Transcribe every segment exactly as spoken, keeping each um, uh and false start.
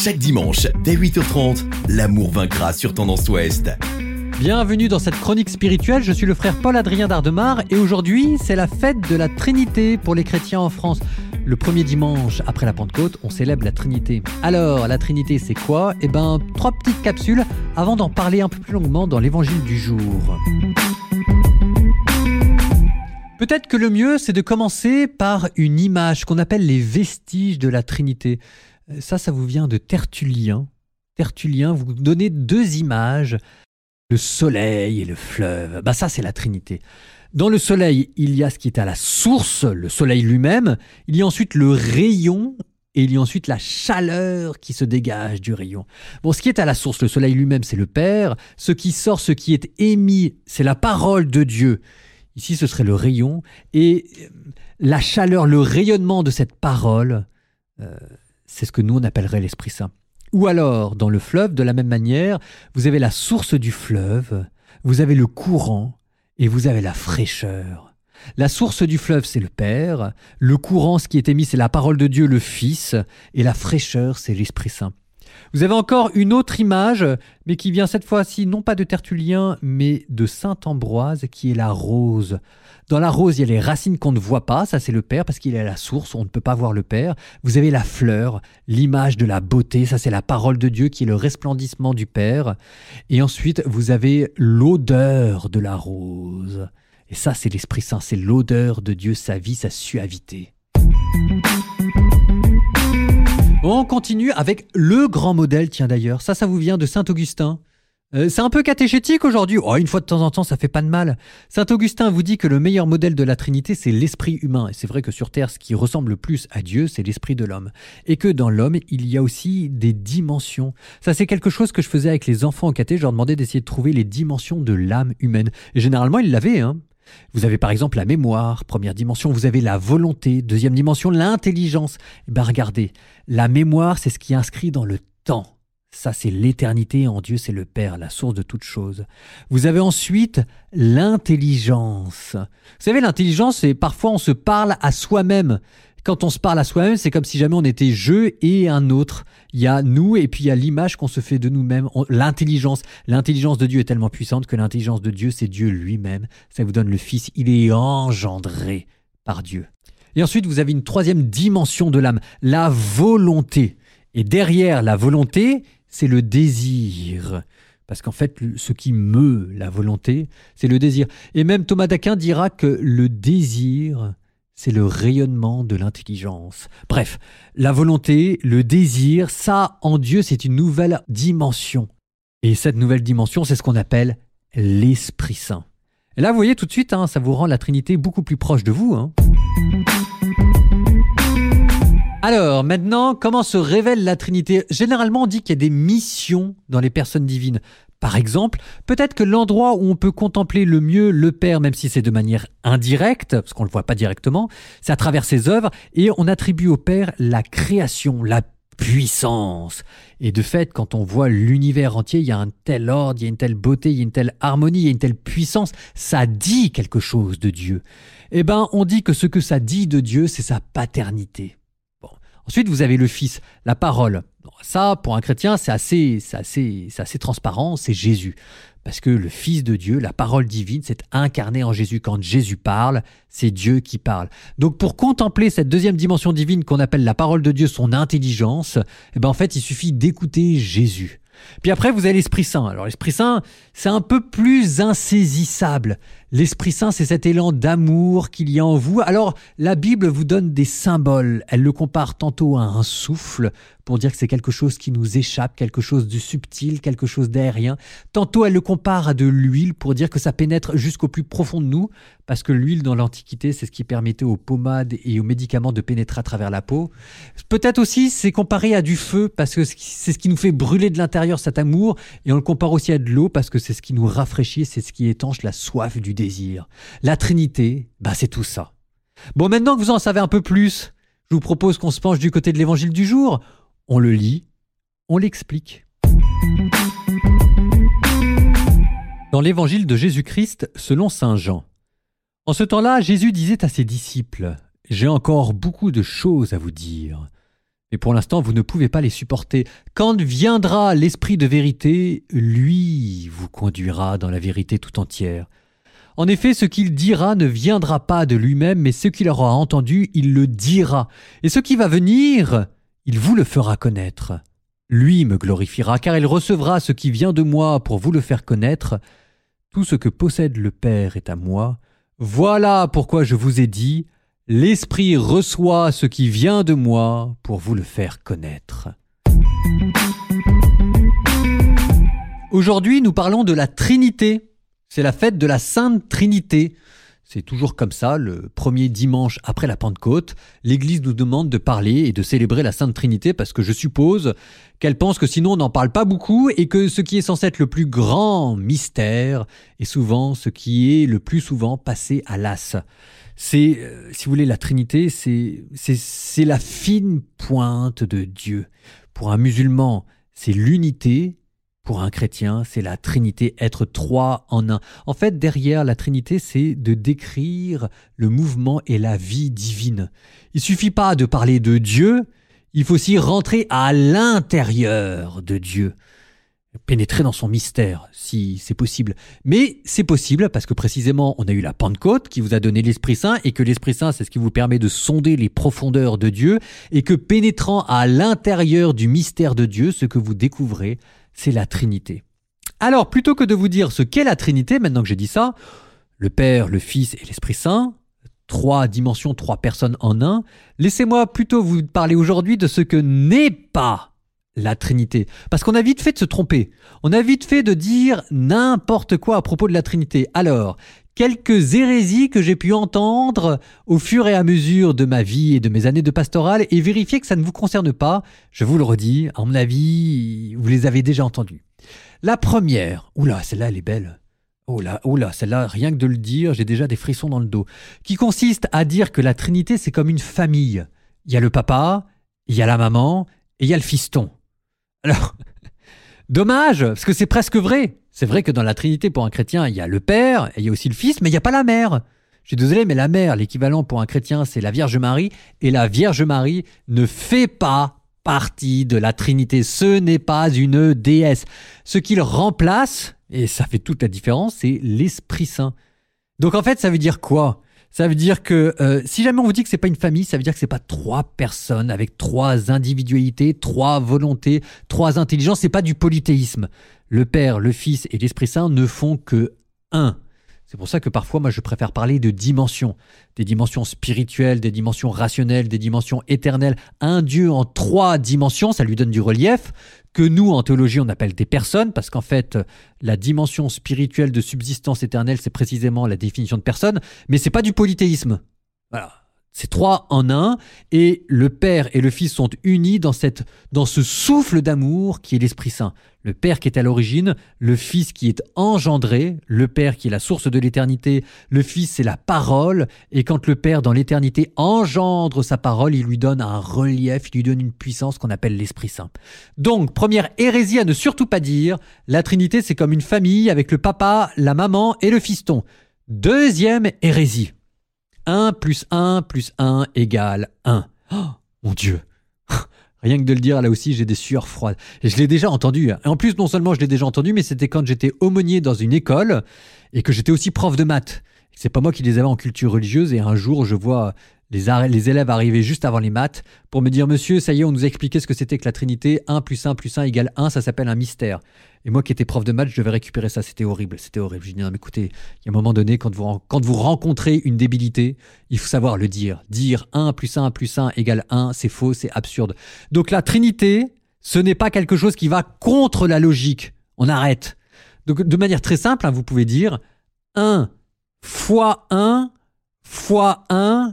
Chaque dimanche, dès huit heures trente, l'amour vaincra sur Tendance Ouest. Bienvenue dans cette chronique spirituelle, je suis le frère Paul-Adrien d'Ardemar et aujourd'hui c'est la fête de la Trinité pour les chrétiens en France. Le premier dimanche après la Pentecôte, on célèbre la Trinité. Alors, la Trinité c'est quoi ? Eh ben, trois petites capsules avant d'en parler un peu plus longuement dans l'évangile du jour. Peut-être que le mieux c'est de commencer par une image qu'on appelle les vestiges de la Trinité. Ça, ça vous vient de Tertullien. Tertullien vous donnez deux images. Le soleil et le fleuve, bah ça c'est la Trinité. Dans le soleil, il y a ce qui est à la source, le soleil lui-même. Il y a ensuite le rayon et il y a ensuite la chaleur qui se dégage du rayon. Bon, ce qui est à la source, le soleil lui-même, c'est le Père. Ce qui sort, ce qui est émis, c'est la parole de Dieu. Ici, ce serait le rayon. Et la chaleur, le rayonnement de cette parole, euh, c'est ce que nous on appellerait l'Esprit Saint. Ou alors, dans le fleuve, de la même manière, vous avez la source du fleuve, vous avez le courant et vous avez la fraîcheur. La source du fleuve, c'est le Père, le courant, ce qui est émis, c'est la parole de Dieu, le Fils, et la fraîcheur, c'est l'Esprit Saint. Vous avez encore une autre image, mais qui vient cette fois-ci non pas de Tertullien, mais de saint Ambroise, qui est la rose. Dans la rose, il y a les racines qu'on ne voit pas, ça c'est le Père, parce qu'il est à la source, on ne peut pas voir le Père. Vous avez la fleur, l'image de la beauté, ça c'est la parole de Dieu, qui est le resplendissement du Père. Et ensuite, vous avez l'odeur de la rose. Et ça c'est l'Esprit Saint, c'est l'odeur de Dieu, sa vie, sa suavité. On continue avec le grand modèle, tiens d'ailleurs, ça, ça vous vient de saint Augustin. Euh, c'est un peu catéchétique aujourd'hui, oh, une fois de temps en temps, ça fait pas de mal. Saint Augustin vous dit que le meilleur modèle de la Trinité, c'est l'esprit humain. Et c'est vrai que sur Terre, ce qui ressemble le plus à Dieu, c'est l'esprit de l'homme. Et que dans l'homme, il y a aussi des dimensions. Ça, c'est quelque chose que je faisais avec les enfants au caté, je leur demandais d'essayer de trouver les dimensions de l'âme humaine. Et généralement, ils l'avaient, hein. Vous avez par exemple la mémoire, première dimension, vous avez la volonté, deuxième dimension, l'intelligence. Eh ben regardez, la mémoire, c'est ce qui est inscrit dans le temps. Ça, c'est l'éternité en Dieu, c'est le Père, la source de toute chose. Vous avez ensuite l'intelligence. Vous savez, l'intelligence, c'est parfois on se parle à soi-même. Quand on se parle à soi-même, c'est comme si jamais on était je et un autre. Il y a nous et puis il y a l'image qu'on se fait de nous-mêmes. On, l'intelligence. L'intelligence de Dieu est tellement puissante que l'intelligence de Dieu, c'est Dieu lui-même. Ça vous donne le Fils. Il est engendré par Dieu. Et ensuite, vous avez une troisième dimension de l'âme, la volonté. Et derrière la volonté, c'est le désir. Parce qu'en fait, ce qui meut la volonté, c'est le désir. Et même Thomas d'Aquin dira que le désir, c'est le rayonnement de l'intelligence. Bref, la volonté, le désir, ça, en Dieu, c'est une nouvelle dimension. Et cette nouvelle dimension, c'est ce qu'on appelle l'Esprit Saint. Et là, vous voyez tout de suite, hein, ça vous rend la Trinité beaucoup plus proche de vous. Hein. Alors, maintenant, comment se révèle la Trinité ? Généralement, on dit qu'il y a des missions dans les personnes divines. Par exemple, peut-être que l'endroit où on peut contempler le mieux le Père, même si c'est de manière indirecte, parce qu'on ne le voit pas directement, c'est à travers ses œuvres, et on attribue au Père la création, la puissance. Et de fait, quand on voit l'univers entier, il y a un tel ordre, il y a une telle beauté, il y a une telle harmonie, il y a une telle puissance, ça dit quelque chose de Dieu. Eh bien, on dit que ce que ça dit de Dieu, c'est sa paternité. Bon. Ensuite, vous avez le Fils, la parole. Ça, pour un chrétien, c'est assez, c'est assez, c'est assez transparent, c'est Jésus. Parce que le Fils de Dieu, la parole divine, c'est incarné en Jésus. Quand Jésus parle, c'est Dieu qui parle. Donc pour contempler cette deuxième dimension divine qu'on appelle la parole de Dieu, son intelligence, eh ben en fait, il suffit d'écouter Jésus. Puis après, vous avez l'Esprit Saint. Alors l'Esprit Saint, c'est un peu plus insaisissable. L'Esprit Saint, c'est cet élan d'amour qu'il y a en vous. Alors, la Bible vous donne des symboles. Elle le compare tantôt à un souffle, pour dire que c'est quelque chose qui nous échappe, quelque chose de subtil, quelque chose d'aérien. Tantôt, elle le compare à de l'huile, pour dire que ça pénètre jusqu'au plus profond de nous, parce que l'huile, dans l'Antiquité, c'est ce qui permettait aux pommades et aux médicaments de pénétrer à travers la peau. Peut-être aussi, c'est comparé à du feu, parce que c'est ce qui nous fait brûler de l'intérieur, cet amour, et on le compare aussi à de l'eau, parce que c'est ce qui nous rafraîchit, c'est ce qui étanche la soif du désir. La Trinité, bah c'est tout ça. Bon, maintenant que vous en savez un peu plus, je vous propose qu'on se penche du côté de l'évangile du jour. On le lit, on l'explique. Dans l'évangile de Jésus-Christ selon saint Jean. En ce temps-là, Jésus disait à ses disciples « J'ai encore beaucoup de choses à vous dire, Mais pour l'instant, vous ne pouvez pas les supporter. Quand viendra l'Esprit de vérité, lui vous conduira dans la vérité tout entière. En effet, ce qu'il dira ne viendra pas de lui-même, mais ce qu'il aura entendu, il le dira. Et ce qui va venir, il vous le fera connaître. Lui me glorifiera, car il recevra ce qui vient de moi pour vous le faire connaître. Tout ce que possède le Père est à moi. Voilà pourquoi je vous ai dit, l'Esprit reçoit ce qui vient de moi pour vous le faire connaître. Aujourd'hui, nous parlons de la Trinité. C'est la fête de la Sainte Trinité. C'est toujours comme ça, le premier dimanche après la Pentecôte, l'Église nous demande de parler et de célébrer la Sainte Trinité parce que je suppose qu'elle pense que sinon on n'en parle pas beaucoup et que ce qui est censé être le plus grand mystère est souvent ce qui est le plus souvent passé à l'as. C'est, euh, si vous voulez, la Trinité, c'est, c'est, c'est la fine pointe de Dieu. Pour un musulman, c'est l'unité. Pour un chrétien, c'est la Trinité, être trois en un. En fait, derrière la Trinité, c'est de décrire le mouvement et la vie divine. Il ne suffit pas de parler de Dieu, il faut aussi rentrer à l'intérieur de Dieu. Pénétrer dans son mystère, si c'est possible. Mais c'est possible parce que précisément, on a eu la Pentecôte qui vous a donné l'Esprit Saint et que l'Esprit Saint, c'est ce qui vous permet de sonder les profondeurs de Dieu et que pénétrant à l'intérieur du mystère de Dieu, ce que vous découvrez, c'est la Trinité. Alors, plutôt que de vous dire ce qu'est la Trinité, maintenant que j'ai dit ça, le Père, le Fils et l'Esprit Saint, trois dimensions, trois personnes en un, laissez-moi plutôt vous parler aujourd'hui de ce que n'est pas la Trinité. Parce qu'on a vite fait de se tromper. On a vite fait de dire n'importe quoi à propos de la Trinité. Alors, quelques hérésies que j'ai pu entendre au fur et à mesure de ma vie et de mes années de pastoral et vérifier que ça ne vous concerne pas, je vous le redis, à mon avis, vous les avez déjà entendues. La première, oula, celle-là elle est belle. Oh là, oh là, celle-là, rien que de le dire, j'ai déjà des frissons dans le dos. Qui consiste à dire que la Trinité, c'est comme une famille. Il y a le papa, il y a la maman et il y a le fiston. Alors, dommage, parce que c'est presque vrai. C'est vrai que dans la Trinité, pour un chrétien, il y a le Père, et il y a aussi le Fils, mais il n'y a pas la mère. Je suis désolé, mais la mère, l'équivalent pour un chrétien, c'est la Vierge Marie, et la Vierge Marie ne fait pas partie de la Trinité. Ce n'est pas une déesse. Ce qu'il remplace, et ça fait toute la différence, c'est l'Esprit Saint. Donc en fait, ça veut dire quoi ? Ça veut dire que euh, si jamais on vous dit que c'est pas une famille, ça veut dire que c'est pas trois personnes avec trois individualités, trois volontés, trois intelligences. C'est pas du polythéisme. Le Père, le Fils et l'Esprit Saint ne font que un. C'est pour ça que parfois, moi, je préfère parler de dimensions. Des dimensions spirituelles, des dimensions rationnelles, des dimensions éternelles. Un Dieu en trois dimensions, ça lui donne du relief, que nous, en théologie, on appelle des personnes, parce qu'en fait, la dimension spirituelle de subsistance éternelle, c'est précisément la définition de personne, mais c'est pas du polythéisme. Voilà. C'est trois en un, et le Père et le Fils sont unis dans, cette, dans ce souffle d'amour qui est l'Esprit Saint. Le Père qui est à l'origine, le Fils qui est engendré, le Père qui est la source de l'éternité, le Fils c'est la parole, et quand le Père dans l'éternité engendre sa parole, il lui donne un relief, il lui donne une puissance qu'on appelle l'Esprit Saint. Donc, première hérésie à ne surtout pas dire, la Trinité c'est comme une famille avec le papa, la maman et le fiston. Deuxième hérésie. un plus un plus un égale un. Oh, mon Dieu. Rien que de le dire, là aussi, j'ai des sueurs froides. Et je l'ai déjà entendu. Et en plus, non seulement je l'ai déjà entendu, mais c'était quand j'étais aumônier dans une école et que j'étais aussi prof de maths. C'est pas moi qui les avais en culture religieuse et un jour, je vois les, ar- les élèves arriver juste avant les maths pour me dire « Monsieur, ça y est, on nous a expliqué ce que c'était que la Trinité. un plus un plus un égale un, ça s'appelle un mystère. » Et moi qui étais prof de maths, je devais récupérer ça. C'était horrible, c'était horrible. Je dis non, mais écoutez, il y a un moment donné, quand vous, quand vous rencontrez une débilité, il faut savoir le dire. Dire un plus un plus un égale un, c'est faux, c'est absurde. Donc la Trinité, ce n'est pas quelque chose qui va contre la logique. On arrête. Donc de manière très simple, hein, vous pouvez dire un fois un fois un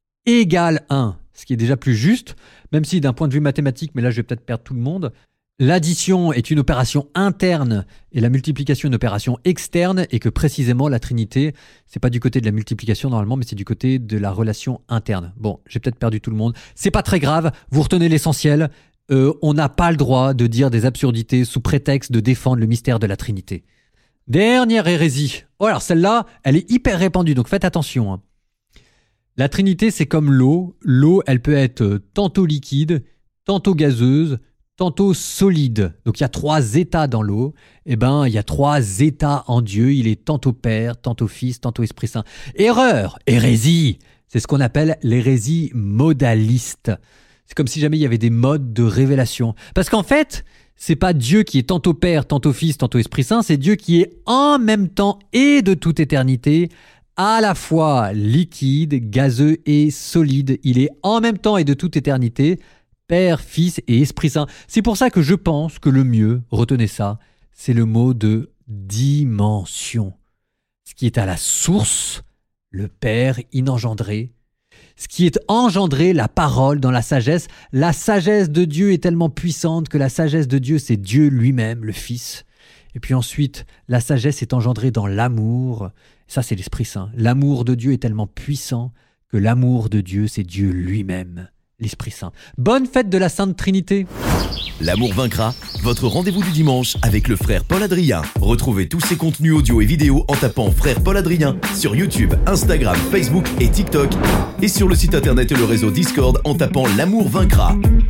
égale un. Ce qui est déjà plus juste, même si d'un point de vue mathématique, mais là je vais peut-être perdre tout le monde, l'addition est une opération interne et la multiplication une opération externe et que précisément la Trinité, c'est pas du côté de la multiplication normalement, mais c'est du côté de la relation interne. Bon, j'ai peut-être perdu tout le monde. C'est pas très grave, vous retenez l'essentiel. Euh, on n'a pas le droit de dire des absurdités sous prétexte de défendre le mystère de la Trinité. Dernière hérésie. Oh alors celle-là, elle est hyper répandue, donc faites attention. Hein. La Trinité, c'est comme l'eau. L'eau, elle peut être tantôt liquide, tantôt gazeuse, tantôt solide. Donc il y a trois états dans l'eau. Eh ben, il y a trois états en Dieu. Il est tantôt Père, tantôt Fils, tantôt Esprit Saint. Erreur, hérésie. C'est ce qu'on appelle l'hérésie modaliste. C'est comme si jamais il y avait des modes de révélation. Parce qu'en fait, c'est pas Dieu qui est tantôt Père, tantôt Fils, tantôt Esprit Saint. C'est Dieu qui est en même temps et de toute éternité à la fois liquide, gazeux et solide. Il est en même temps et de toute éternité Père, Fils et Esprit Saint. C'est pour ça que je pense que le mieux, retenez ça, c'est le mot de dimension. Ce qui est à la source, le Père inengendré. Ce qui est engendré, la parole dans la sagesse. La sagesse de Dieu est tellement puissante que la sagesse de Dieu, c'est Dieu lui-même, le Fils. Et puis ensuite, la sagesse est engendrée dans l'amour. Ça, c'est l'Esprit Saint. L'amour de Dieu est tellement puissant que l'amour de Dieu, c'est Dieu lui-même, l'Esprit Saint. Bonne fête de la Sainte Trinité. L'amour vaincra, votre rendez-vous du dimanche avec le frère Paul Adrien. Retrouvez tous ses contenus audio et vidéo en tapant frère Paul Adrien sur YouTube, Instagram, Facebook et TikTok. Et sur le site internet et le réseau Discord en tapant l'amour vaincra.